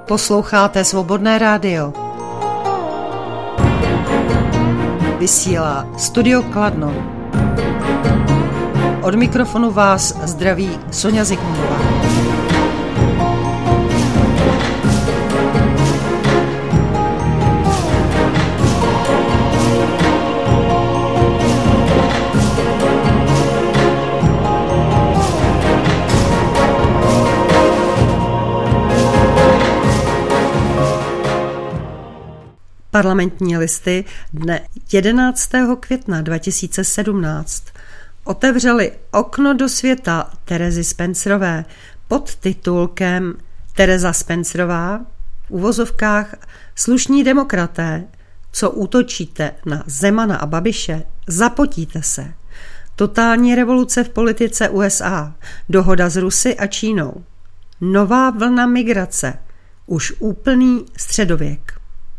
Posloucháte Svobodné rádio. Vysílá Studio Kladno. Od mikrofonu vás zdraví Sonja Zikmundová. Parlamentní listy dne 11. května 2017 otevřely okno do světa Terezy Spencerové pod titulkem Tereza Spencerová, v uvozovkách slušní demokraté, co útočíte na Zemana a Babiše, zapotíte se. Totální revoluce v politice USA, dohoda s Rusy a Čínou, nová vlna migrace, už úplný středověk.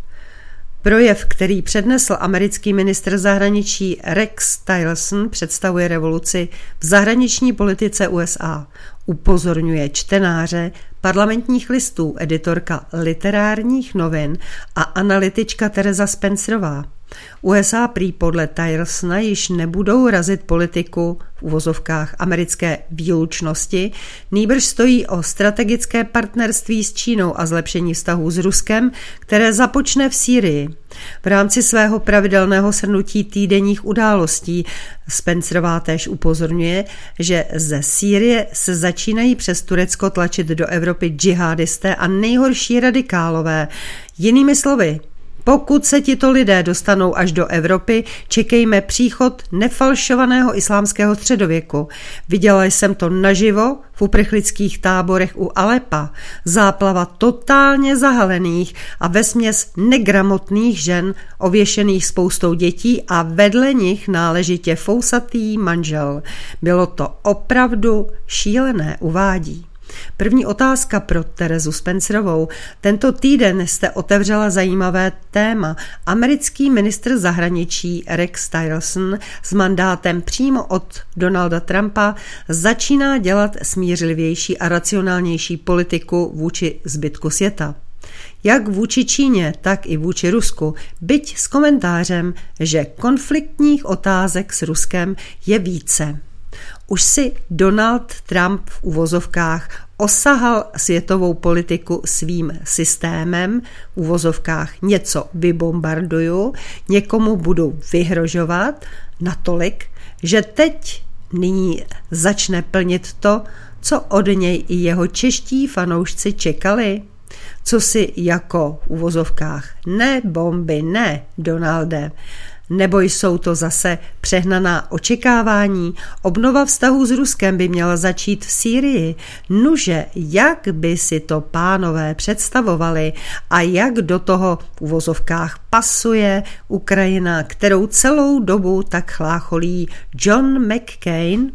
Projev, který přednesl americký ministr zahraničí Rex Tillerson, představuje revoluci v zahraniční politice USA. Upozorňuje čtenáře parlamentních listů editorka literárních novin a analytička Tereza Spencerová. USA prý podle Tillersona již nebudou razit politiku v uvozovkách americké výlučnosti, nýbrž stojí o strategické partnerství s Čínou a zlepšení vztahů s Ruskem, které započne v Sýrii. V rámci svého pravidelného shrnutí týdenních událostí Spencerová též upozorňuje, že ze Sýrie se začínají přes Turecko tlačit do Evropy džihadisté a nejhorší radikálové. Jinými slovy, pokud se tito lidé dostanou až do Evropy, čekejme příchod nefalšovaného islámského středověku. Viděla jsem to naživo v uprchlických táborech u Alepa. Záplava totálně zahalených a vesměs negramotných žen, ověšených spoustou dětí a vedle nich náležitě fousatý manžel. Bylo to opravdu šílené, uvádí. První otázka pro Terezu Spencerovou. Tento týden jste otevřela zajímavé téma. Americký ministr zahraničí Rex Tillerson s mandátem přímo od Donalda Trumpa začíná dělat smířlivější a racionálnější politiku vůči zbytku světa. Jak vůči Číně, tak i vůči Rusku, byť s komentářem, že konfliktních otázek s Ruskem je více. Už si Donald Trump v uvozovkách osahal světovou politiku svým systémem, v uvozovkách něco vybombarduju, někomu budu vyhrožovat natolik, že teď nyní začne plnit to, co od něj i jeho čeští fanoušci čekali. Co si jako v uvozovkách ne bomby, ne Donalde, nebo jsou to zase přehnaná očekávání? Obnova vztahů s Ruskem by měla začít v Sýrii. Nuže, jak by si to pánové představovali a jak do toho v uvozovkách pasuje Ukrajina, kterou celou dobu tak chlácholí John McCain?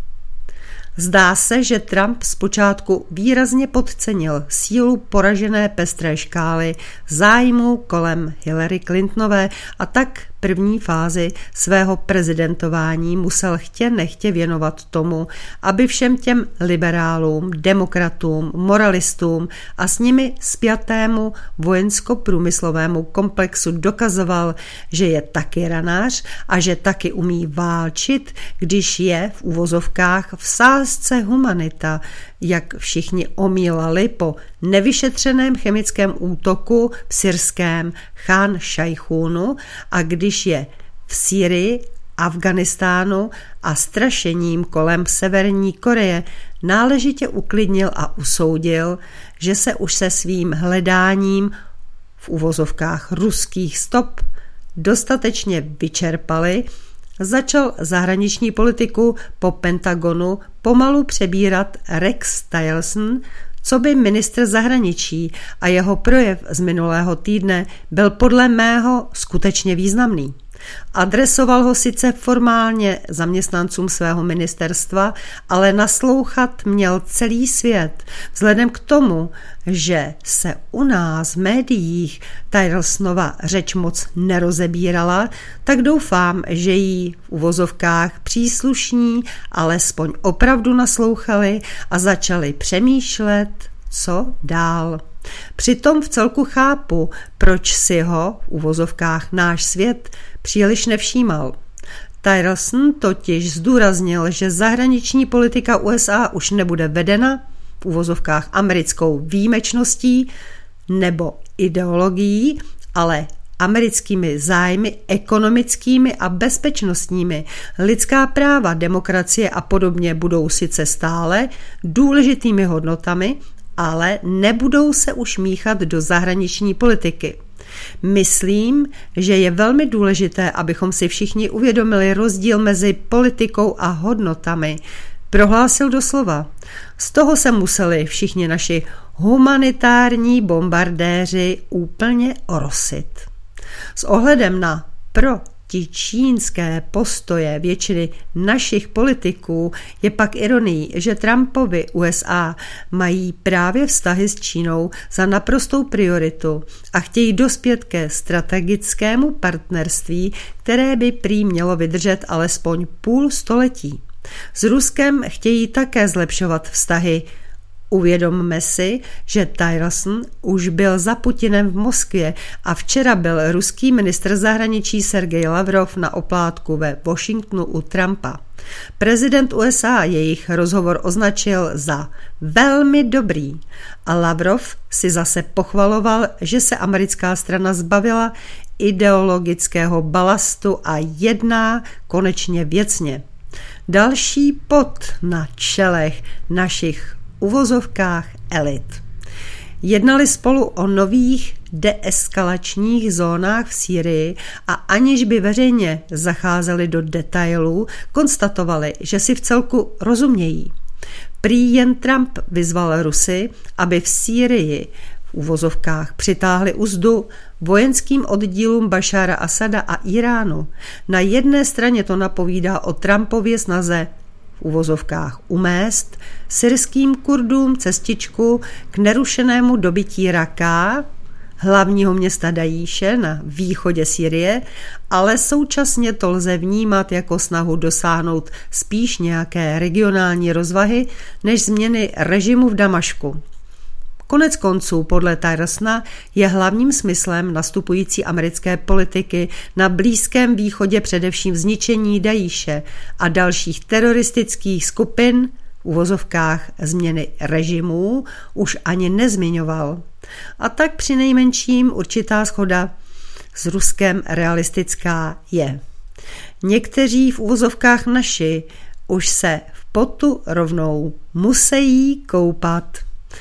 Zdá se, že Trump zpočátku výrazně podcenil sílu poražené pestré škály zájmů kolem Hillary Clintonové a tak první fázi svého prezidentování musel chtě nechtě věnovat tomu, aby všem těm liberálům, demokratům, moralistům a s nimi spjatému vojensko-průmyslovému komplexu dokazoval, že je taky ranář a že taky umí válčit, když je v uvozovkách v sázce humanita, jak všichni omílali po nevyšetřeném chemickém útoku v syrském Chán Šajchúnu a když je v Sýrii, Afganistánu a strašením kolem Severní Koreje náležitě uklidnil a usoudil, že se už se svým hledáním v uvozovkách ruských stop dostatečně vyčerpali, začal zahraniční politiku po Pentagonu pomalu přebírat Rex Tillerson, coby ministr zahraničí, a jeho projev z minulého týdne byl podle mého skutečně významný. Adresoval ho sice formálně zaměstnancům svého ministerstva, ale naslouchat měl celý svět. Vzhledem k tomu, že se u nás v médiích Tillersonova řeč moc nerozebírala, tak doufám, že jí v uvozovkách příslušní alespoň opravdu naslouchali a začali přemýšlet, co dál. Přitom vcelku chápu, proč si ho, v uvozovkách náš svět, příliš nevšímal. Tillerson totiž zdůraznil, že zahraniční politika USA už nebude vedena, v uvozovkách americkou výjimečností nebo ideologií, ale americkými zájmy ekonomickými a bezpečnostními. Lidská práva, demokracie a podobně budou sice stále důležitými hodnotami, ale nebudou se už míchat do zahraniční politiky. Myslím, že je velmi důležité, abychom si všichni uvědomili rozdíl mezi politikou a hodnotami. Prohlásil doslova. Z toho se museli všichni naši humanitární bombardéři úplně orosit. S ohledem na protičínské postoje většiny našich politiků je pak ironií, že Trumpovi USA mají právě vztahy s Čínou za naprostou prioritu a chtějí dospět ke strategickému partnerství, které by prý mělo vydržet alespoň půl století. S Ruskem chtějí také zlepšovat vztahy. Uvědomme si, že Tillerson už byl za Putinem v Moskvě a včera byl ruský ministr zahraničí Sergej Lavrov na oplátku ve Washingtonu u Trumpa. Prezident USA jejich rozhovor označil za velmi dobrý a Lavrov si zase pochvaloval, že se americká strana zbavila ideologického balastu a jedná konečně věcně. Další pot na čelech našich uvozovkách elit. Jednali spolu o nových deeskalačních zónách v Sýrii a aniž by veřejně zacházeli do detailů, konstatovali, že si vcelku rozumějí. Prý jen Trump vyzval Rusy, aby v Sýrii v uvozovkách přitáhli uzdu vojenským oddílům Bašára Asada a Iránu. Na jedné straně to napovídá o Trumpově snaze v uvozovkách umést syrským Kurdům cestičku k nerušenému dobytí Raká, hlavního města Dajíše na východě Sýrie, ale současně to lze vnímat jako snahu dosáhnout spíš nějaké regionální rozvahy než změny režimu v Damašku. Konec konců, podle Tillersona, je hlavním smyslem nastupující americké politiky na Blízkém východě především zničení Dajíše a dalších teroristických skupin, v uvozovkách změny režimů, už ani nezmiňoval. A tak přinejmenším určitá shoda s Ruskem realistická je. Někteří v uvozovkách naši už se v potu rovnou musí koupat.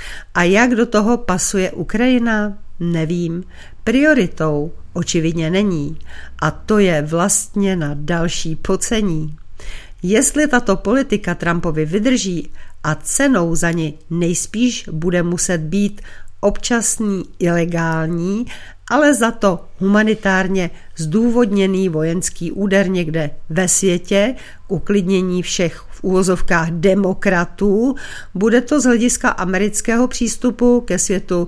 A jak do toho pasuje Ukrajina, nevím. Prioritou očividně není. A to je vlastně na další pocení. Jestli tato politika Trumpovi vydrží a cenou za ni nejspíš bude muset být občasný ilegální, ale za to humanitárně zdůvodněný vojenský úder někde ve světě, uklidnění všech v úvozovkách demokratů, bude to z hlediska amerického přístupu ke světu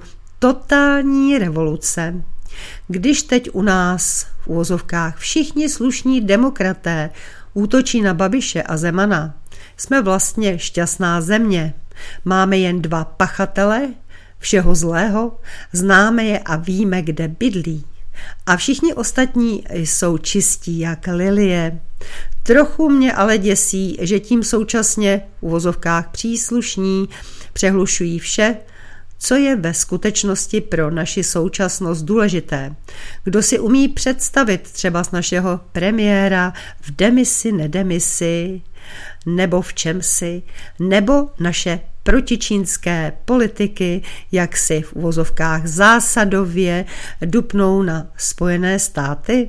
totální revoluce. Když teď u nás v úvozovkách všichni slušní demokraté útočí na Babiše a Zemana, jsme vlastně šťastná země. Máme jen dva pachatele všeho zlého, známe je a víme, kde bydlí. A všichni ostatní jsou čistí jak lilie. Trochu mě ale děsí, že tím současně v uvozovkách příslušní přehlušují vše, co je ve skutečnosti pro naši současnost důležité. Kdo si umí představit třeba z našeho premiéra v demisi, nedemisi, nebo v čemsi, nebo naše protičínské politiky, jak si v uvozovkách zásadově dupnou na Spojené státy?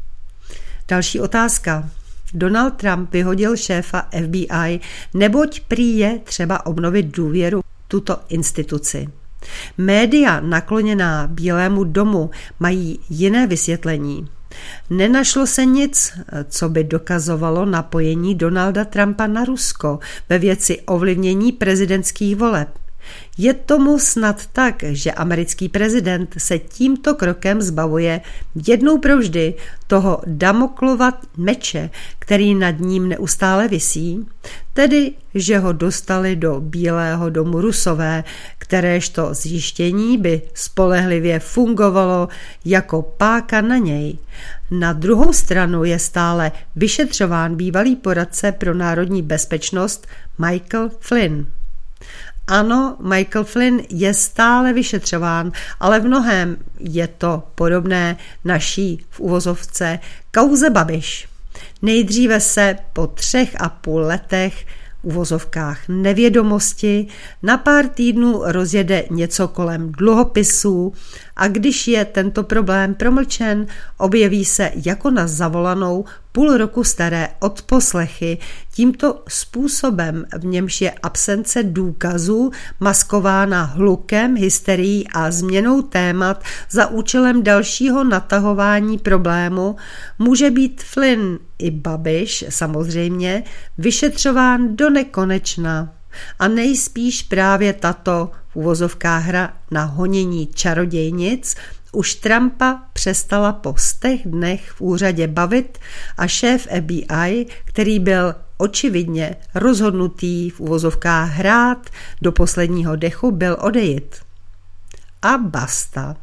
Další otázka. Donald Trump vyhodil šéfa FBI, neboť prý je třeba obnovit důvěru tuto instituci. Média nakloněná Bílému domu mají jiné vysvětlení. Nenašlo se nic, co by dokazovalo napojení Donalda Trumpa na Rusko ve věci ovlivnění prezidentských voleb. Je tomu snad tak, že americký prezident se tímto krokem zbavuje jednou provždy toho Damoklova meče, který nad ním neustále visí, tedy, že ho dostali do Bílého domu Rusové, kteréžto zjištění by spolehlivě fungovalo jako páka na něj. Na druhou stranu je stále vyšetřován bývalý poradce pro národní bezpečnost Michael Flynn. Ano, Michael Flynn je stále vyšetřován, ale v mnohém je to podobné naší v uvozovce kauze Babiš. Nejdříve se po 3,5 letech v uvozovkách nevědomosti na pár týdnů rozjede něco kolem dluhopisů a když je tento problém promlčen, objeví se jako na zavolanou půl roku staré odposlechy. Tímto způsobem, v němž je absence důkazů maskována hlukem, hysterií a změnou témat za účelem dalšího natahování problému, může být Flynn i Babiš samozřejmě vyšetřován do nekonečna. A nejspíš právě tato v uvozovkách hra na honění čarodějnic už Trumpa přestala po 100 dnech v úřadě bavit a šéf FBI, který byl očividně rozhodnutý v uvozovkách hrát do posledního dechu, byl odejít. A basta.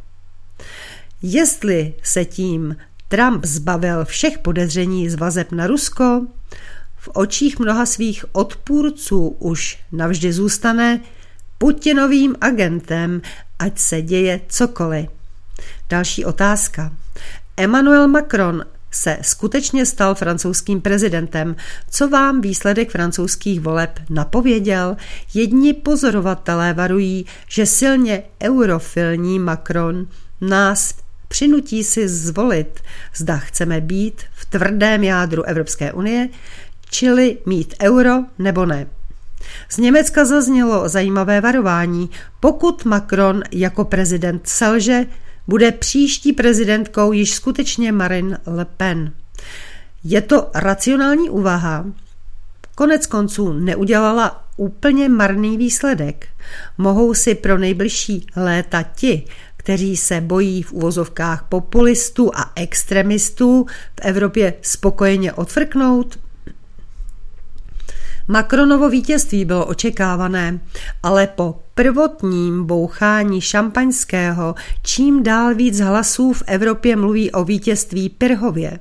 Jestli se tím Trump zbavil všech podezření z vazeb na Rusko, v očích mnoha svých odpůrců už navždy zůstane Putinovým agentem, ať se děje cokoliv. Další otázka. Emmanuel Macron se skutečně stal francouzským prezidentem. Co vám výsledek francouzských voleb napověděl? Jedni pozorovatelé varují, že silně eurofilní Macron nás přinutí si zvolit, zda chceme být v tvrdém jádru Evropské unie, čili mít euro nebo ne. Z Německa zaznělo zajímavé varování. Pokud Macron jako prezident selže, bude příští prezidentkou již skutečně Marine Le Pen. Je to racionální úvaha. Konec konců neudělala úplně marný výsledek. Mohou si pro nejbližší léta ti, kteří se bojí v uvozovkách populistů a extremistů v Evropě spokojeně odfrknout? Macronovo vítězství bylo očekávané, ale po prvotním bouchání šampaňského čím dál víc hlasů v Evropě mluví o vítězství Pyrrhově.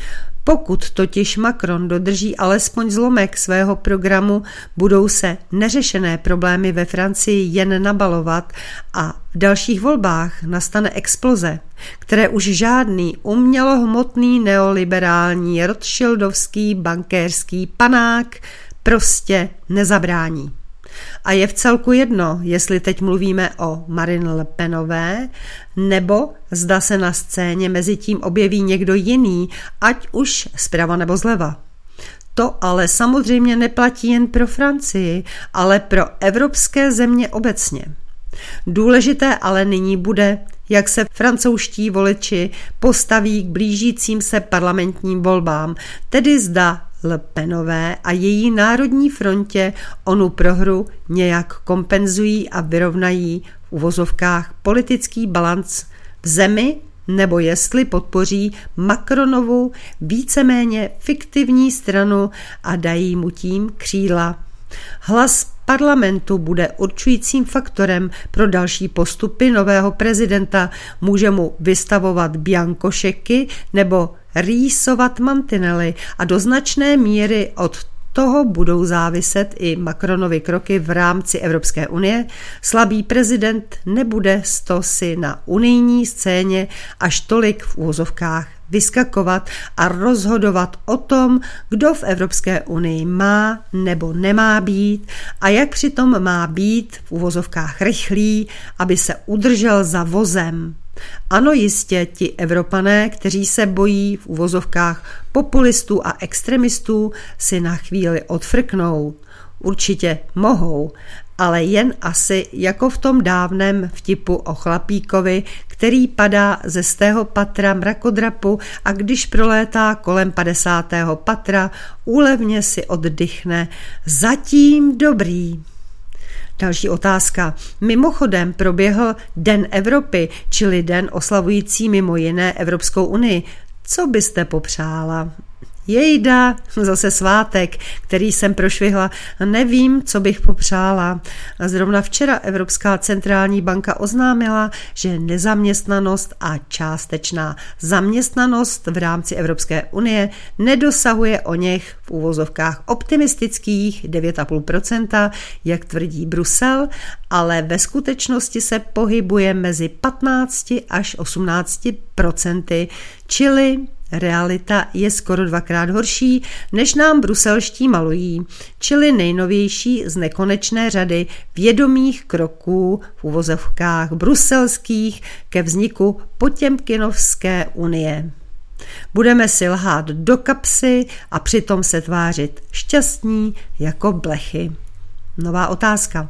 Pokud totiž Macron dodrží alespoň zlomek svého programu, budou se neřešené problémy ve Francii jen nabalovat a v dalších volbách nastane exploze, které už žádný umělohmotný neoliberální rothschildovský bankéřský panák prostě nezabrání. A je vcelku jedno, jestli teď mluvíme o Marine Le Penové, nebo zda se na scéně mezi tím objeví někdo jiný, ať už zprava nebo zleva. To ale samozřejmě neplatí jen pro Francii, ale pro evropské země obecně. Důležité ale nyní bude, jak se francouzští voliči postaví k blížícím se parlamentním volbám, tedy zda Le Penové a její národní frontě onu prohru nějak kompenzují a vyrovnají v uvozovkách politický balanc v zemi, nebo jestli podpoří Macronovu víceméně fiktivní stranu a dají mu tím křídla. Hlas parlamentu bude určujícím faktorem pro další postupy nového prezidenta, může mu vystavovat biankošeky nebo rýsovat mantinely a do značné míry od toho budou záviset i Macronovy kroky v rámci Evropské unie. Slabý prezident nebude si na unijní scéně až tolik v úvozovkách vyskakovat a rozhodovat o tom, kdo v Evropské unii má nebo nemá být a jak přitom má být v úvozovkách rychlý, aby se udržel za vozem. Ano, jistě ti Evropané, kteří se bojí v uvozovkách populistů a extremistů, si na chvíli odfrknou. Určitě mohou, ale jen asi jako v tom dávném vtipu o chlapíkovi, který padá ze 100. patra mrakodrapu a když prolétá kolem 50. patra, úlevně si oddychne. Zatím dobrý. Další otázka. Mimochodem proběhl Den Evropy, čili den oslavující mimo jiné Evropskou unii. Co byste popřála? Jejda, zase svátek, který jsem prošvihla. Nevím, co bych popřála. Zrovna včera Evropská centrální banka oznámila, že nezaměstnanost a částečná zaměstnanost v rámci Evropské unie nedosahuje o něch v úvozovkách optimistických 9,5%, jak tvrdí Brusel, ale ve skutečnosti se pohybuje mezi 15 až 18%, čili realita je skoro dvakrát horší, než nám bruselští malují, čili nejnovější z nekonečné řady vědomých kroků v uvozovkách bruselských ke vzniku Potěmkinovské unie. Budeme si lhát do kapsy a přitom se tvářit šťastní jako blechy. Nová otázka.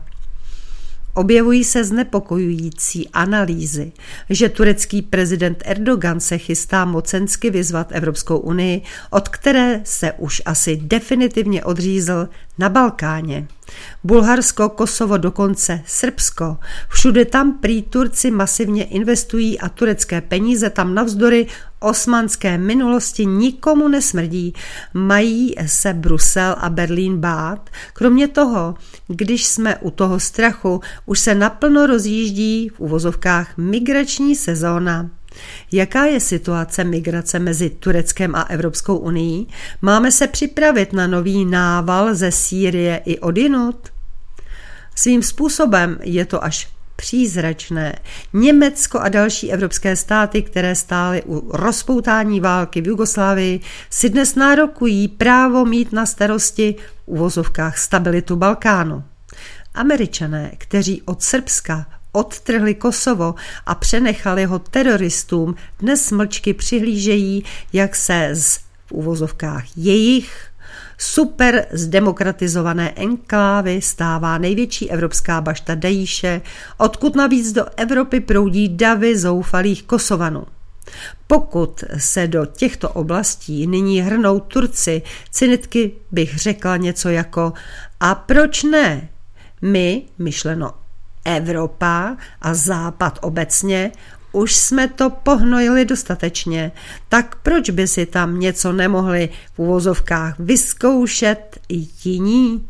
Objevují se znepokojující analýzy, že turecký prezident Erdogan se chystá mocensky vyzvat Evropskou unii, od které se už asi definitivně odřízl na Balkáně. Bulharsko, Kosovo, dokonce Srbsko. Všude tam prý Turci masivně investují a turecké peníze tam navzdory osmanské minulosti nikomu nesmrdí. Mají se Brusel a Berlín bát. Kromě toho, když jsme u toho strachu, už se naplno rozjíždí v uvozovkách migrační sezóna. Jaká je situace migrace mezi Tureckem a Evropskou unií? Máme se připravit na nový nával ze Sýrie i odjinud? Svým způsobem je to až přízračné. Německo a další evropské státy, které stály u rozpoutání války v Jugoslávii, si dnes nárokují právo mít na starosti v uvozovkách stabilitu Balkánu. Američané, kteří od Srbska odtrhli Kosovo a přenechali ho teroristům, dnes mlčky přihlížejí, jak se v uvozovkách jejich super zdemokratizované enklávy stává největší evropská bašta Daíše, odkud navíc do Evropy proudí davy zoufalých Kosovanů. Pokud se do těchto oblastí nyní hrnou Turci, cynicky bych řekla něco jako a proč ne? My, myšleno Evropa a Západ obecně, už jsme to pohnojili dostatečně, tak proč by si tam něco nemohli v uvozovkách vyzkoušet i jiní?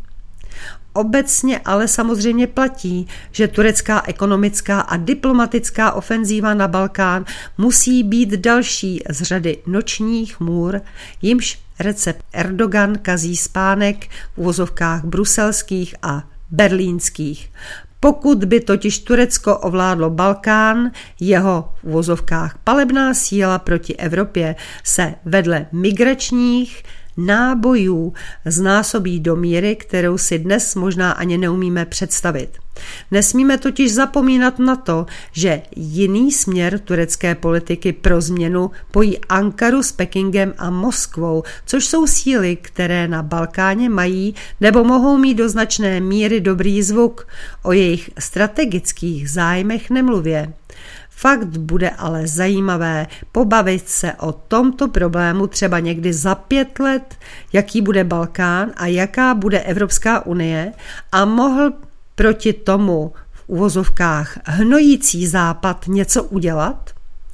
Obecně ale samozřejmě platí, že turecká ekonomická a diplomatická ofenzíva na Balkán musí být další z řady nočních můr, jimž recept Erdogan kazí spánek v uvozovkách bruselských a berlínských. Pokud by totiž Turecko ovládlo Balkán, jeho v uvozovkách palebná síla proti Evropě se vedle migračních nábojů znásobí do míry, kterou si dnes možná ani neumíme představit. Nesmíme totiž zapomínat na to, že jiný směr turecké politiky pro změnu pojí Ankaru s Pekingem a Moskvou, což jsou síly, které na Balkáně mají nebo mohou mít do značné míry dobrý zvuk. O jejich strategických zájmech nemluvě. Fakt bude ale zajímavé pobavit se o tomto problému třeba někdy za 5 let, jaký bude Balkán a jaká bude Evropská unie a mohl proti tomu v uvozovkách hnojící Západ něco udělat?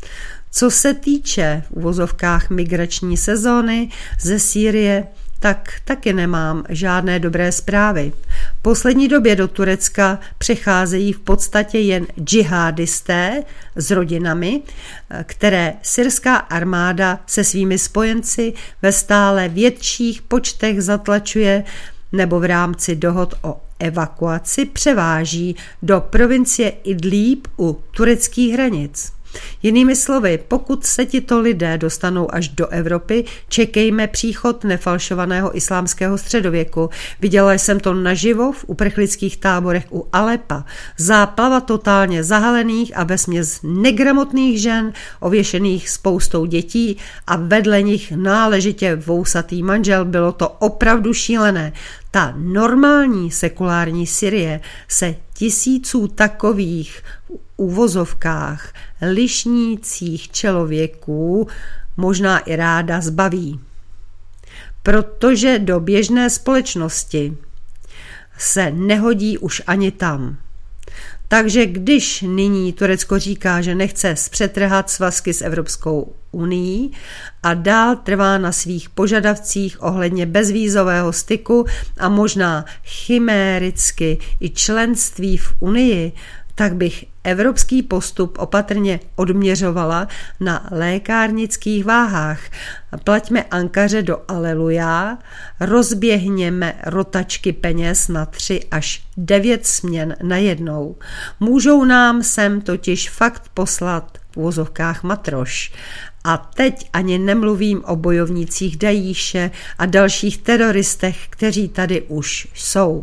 Co se týče v uvozovkách migrační sezóny ze Sýrie, tak taky nemám žádné dobré zprávy. V poslední době do Turecka přecházejí v podstatě jen džihadisté s rodinami, které syrská armáda se svými spojenci ve stále větších počtech zatlačuje nebo v rámci dohod o evakuaci převáží do provincie Idlíb u tureckých hranic. Jinými slovy, pokud se tito lidé dostanou až do Evropy, čekejme příchod nefalšovaného islámského středověku. Viděla jsem to naživo v uprchlických táborech u Alepa. Záplava totálně zahalených a vesměs negramotných žen, ověšených spoustou dětí a vedle nich náležitě vousatý manžel. Bylo to opravdu šílené. Ta normální sekulární Syrie se tisíců takových uvozovkách lišnících člověků možná i ráda zbaví. Protože do běžné společnosti se nehodí už ani tam. Takže když nyní Turecko říká, že nechce zpřetrhat svazky s Evropskou unií a dál trvá na svých požadavcích ohledně bezvízového styku a možná chiméricky i členství v unii, tak bych evropský postup opatrně odměřovala na lékárnických váhách. Plaťme Ankaře do aleluja, rozběhněme rotačky peněz na 3 až 9 směn najednou. Můžou nám sem totiž fakt poslat v uvozovkách matroš. A teď ani nemluvím o bojovnících Dajíše a dalších teroristech, kteří tady už jsou.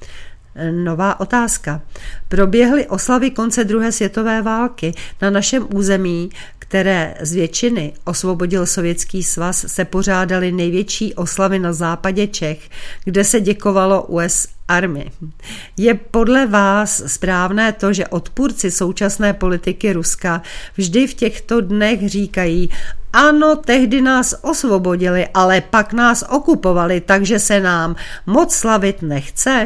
Nová otázka. Proběhly oslavy konce druhé světové války na našem území, které z většiny osvobodil Sovětský svaz, se pořádaly největší oslavy na západě Čech, kde se děkovalo US Army. Je podle vás správné to, že odpůrci současné politiky Ruska vždy v těchto dnech říkají: ano, tehdy nás osvobodili, ale pak nás okupovali, takže se nám moc slavit nechce?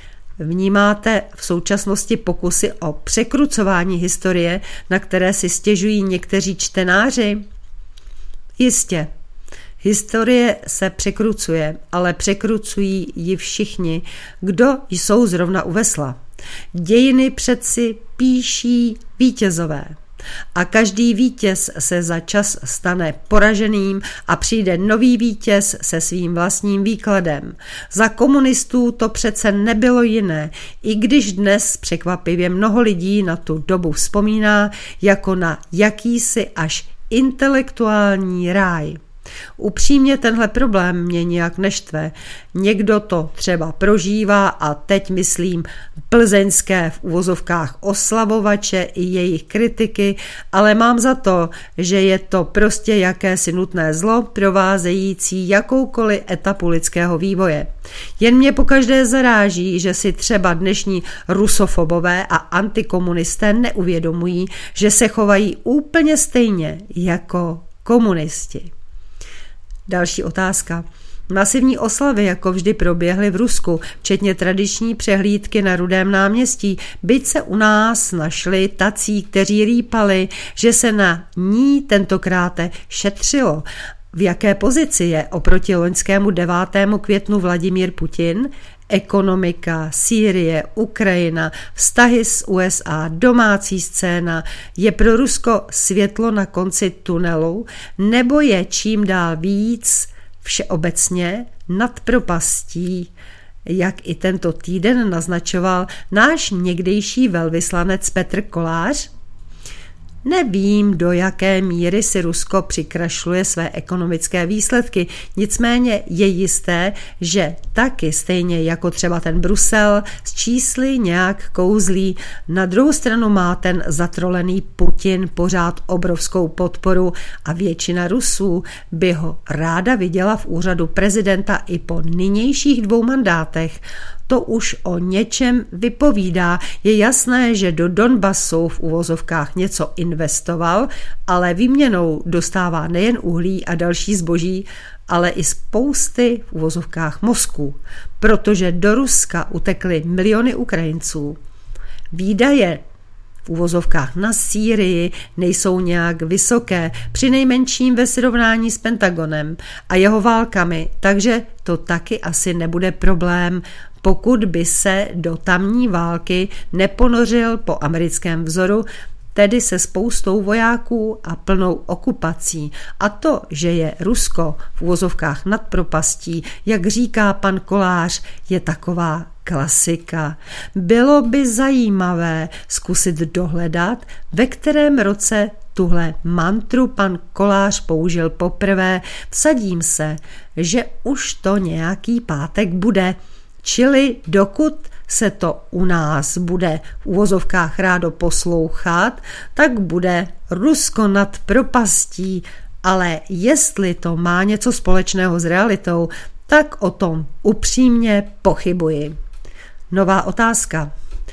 Vnímáte v současnosti pokusy o překrucování historie, na které si stěžují někteří čtenáři? Jistě. Historie se překrucuje, ale překrucují ji všichni, kdo jsou zrovna u vesla. Dějiny přeci píší vítězové. A každý vítěz se za čas stane poraženým a přijde nový vítěz se svým vlastním výkladem. Za komunistů to přece nebylo jiné, i když dnes překvapivě mnoho lidí na tu dobu vzpomíná jako na jakýsi až intelektuální ráj. Upřímně tenhle problém mě nijak neštve. Někdo to třeba prožívá a teď myslím plzeňské v uvozovkách oslavovače i jejich kritiky, ale mám za to, že je to prostě jakési nutné zlo provázející jakoukoliv etapu lidského vývoje. Jen mě pokaždé zaráží, že si třeba dnešní rusofobové a antikomunisté neuvědomují, že se chovají úplně stejně jako komunisti. Další otázka. Masivní oslavy jako vždy proběhly v Rusku, včetně tradiční přehlídky na Rudém náměstí, byť se u nás našli tací, kteří rýpali, že se na ní tentokrát šetřilo. V jaké pozici je oproti loňskému 9. květnu Vladimír Putin? Ekonomika, Sýrie, Ukrajina, vztahy s USA, domácí scéna, je pro Rusko světlo na konci tunelu, nebo je čím dál víc všeobecně nad propastí, jak i tento týden naznačoval náš někdejší velvyslanec Petr Kolář? Nevím, do jaké míry si Rusko přikrašluje své ekonomické výsledky, nicméně je jisté, že taky stejně jako třeba ten Brusel s čísly nějak kouzlí. Na druhou stranu má ten zatrolený Putin pořád obrovskou podporu a většina Rusů by ho ráda viděla v úřadu prezidenta i po nynějších 2 mandátech. To už o něčem vypovídá. Je jasné, že do Donbasu v uvozovkách něco investoval, ale výměnou dostává nejen uhlí a další zboží, ale i spousty v uvozovkách mozků, protože do Ruska utekly miliony Ukrajinců. Výdaje v uvozovkách na Sýrii nejsou nějak vysoké, přinejmenším ve srovnání s Pentagonem a jeho válkami, takže to taky asi nebude problém, pokud by se do tamní války neponořil po americkém vzoru, tedy se spoustou vojáků a plnou okupací. A to, že je Rusko v uvozovkách nad propastí, jak říká pan Kolář, je taková klasika. Bylo by zajímavé zkusit dohledat, ve kterém roce tuhle mantru pan Kolář použil poprvé. Vsadím se, že už to nějaký pátek bude. Čili dokud se to u nás bude v uvozovkách rádo poslouchat, tak bude Rusko nad propastí, ale jestli to má něco společného s realitou, tak o tom upřímně pochybuji. Nová otázka.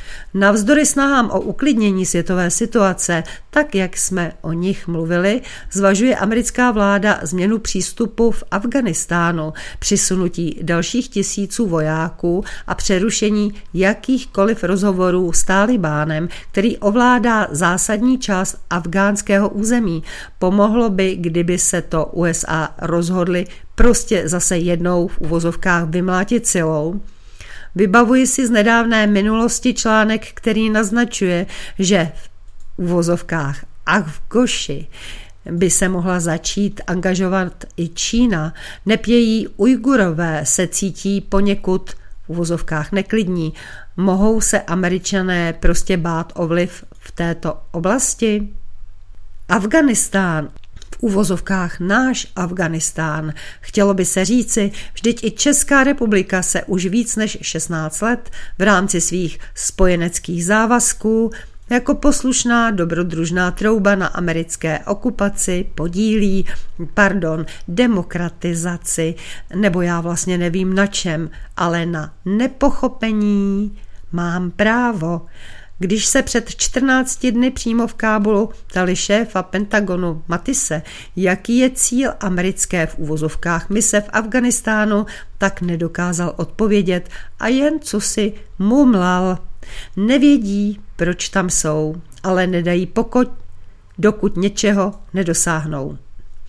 Navzdory snahám o uklidnění světové situace, tak jak jsme o nich mluvili, zvažuje americká vláda změnu přístupu v Afghánistánu, přisunutí dalších tisíců vojáků a přerušení jakýchkoliv rozhovorů s Talibánem, který ovládá zásadní část afghánského území. Pomohlo by, kdyby se to USA rozhodli prostě zase jednou v uvozovkách vymlátit silou. Vybavuji si z nedávné minulosti článek, který naznačuje, že v uvozovkách Afgoši by se mohla začít angažovat i Čína. Nepějí Ujgurové se cítí poněkud v uvozovkách neklidní. Mohou se Američané prostě bát o vliv v této oblasti? Afghánistán, v uvozovkách náš Afghánistán. Chtělo by se říci, vždyť i Česká republika se už víc než 16 let v rámci svých spojeneckých závazků jako poslušná dobrodružná trouba na americké okupaci podílí, demokratizaci, nebo já vlastně nevím na čem, ale na nepochopení mám právo. Když se před 14 dny přímo v Kábulu ptali šéfa Pentagonu Matise, jaký je cíl americké v uvozovkách mise v Afghánistánu, tak nedokázal odpovědět a jen co si mumlal. Nevědí, proč tam jsou, ale nedají pokoj, dokud něčeho nedosáhnou.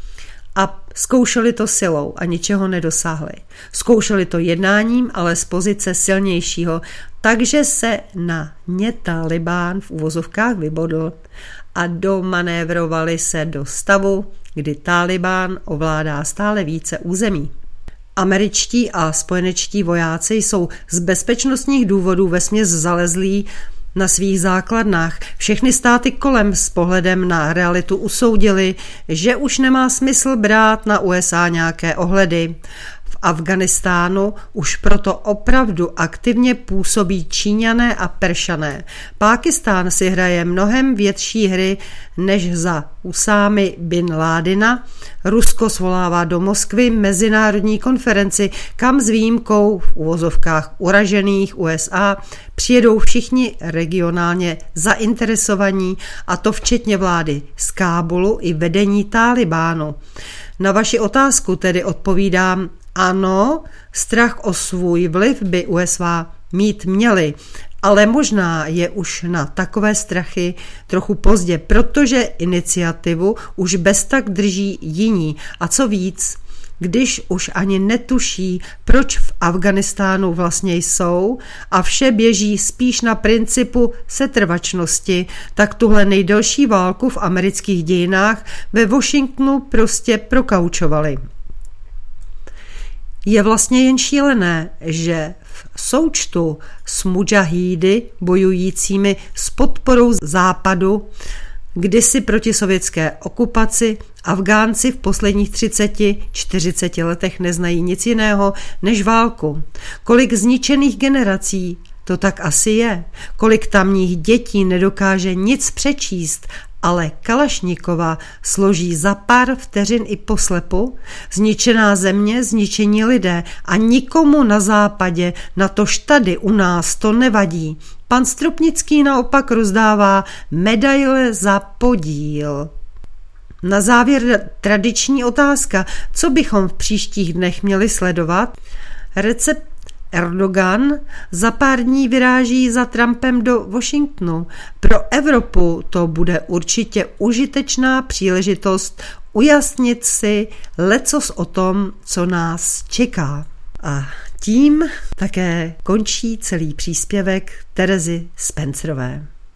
A zkoušeli to silou a ničeho nedosáhli. Zkoušeli to jednáním, ale z pozice silnějšího, takže se na ně Talibán v uvozovkách vybodl a domanévrovali se do stavu, kdy Talibán ovládá stále více území. Američtí a spojenečtí vojáci jsou z bezpečnostních důvodů vesměs zalezlí na svých základnách. Všechny státy kolem s pohledem na realitu usoudili, že už nemá smysl brát na USA nějaké ohledy. V Afghánistánu už proto opravdu aktivně působí Číňané a Peršané. Pákistán si hraje mnohem větší hry než za Usámy bin Ládina. Rusko svolává do Moskvy mezinárodní konferenci, kam s výjimkou v uvozovkách uražených USA přijedou všichni regionálně zainteresovaní, a to včetně vlády z Kábulu i vedení Talibánu. Na vaši otázku tedy odpovídám ano, strach o svůj vliv by USA mít měli, ale možná je už na takové strachy trochu pozdě, protože iniciativu už bez tak drží jiní. A co víc, když už ani netuší, proč v Afghánistánu vlastně jsou a vše běží spíš na principu setrvačnosti, tak tuhle nejdelší válku v amerických dějinách ve Washingtonu prostě prokaučovali. Je vlastně jen šílené, že v součtu s mudžahídy bojujícími s podporou západu kdysi proti sovětské okupaci Afgánci v posledních 30-40 letech neznají nic jiného než válku. Kolik zničených generací to tak asi je, kolik tamních dětí nedokáže nic přečíst, ale Kalašnikova složí za pár vteřin i poslepu, zničená země, zničení lidé a nikomu na západě, natož tady u nás to nevadí. Pan Stropnický naopak rozdává medaile za podíl. Na závěr tradiční otázka, co bychom v příštích dnech měli sledovat? Recept Erdogan za pár dní vyráží za Trumpem do Washingtonu. Pro Evropu to bude určitě užitečná příležitost ujasnit si lecos o tom, co nás čeká. A tím také končí celý příspěvek Terezy Spencerové.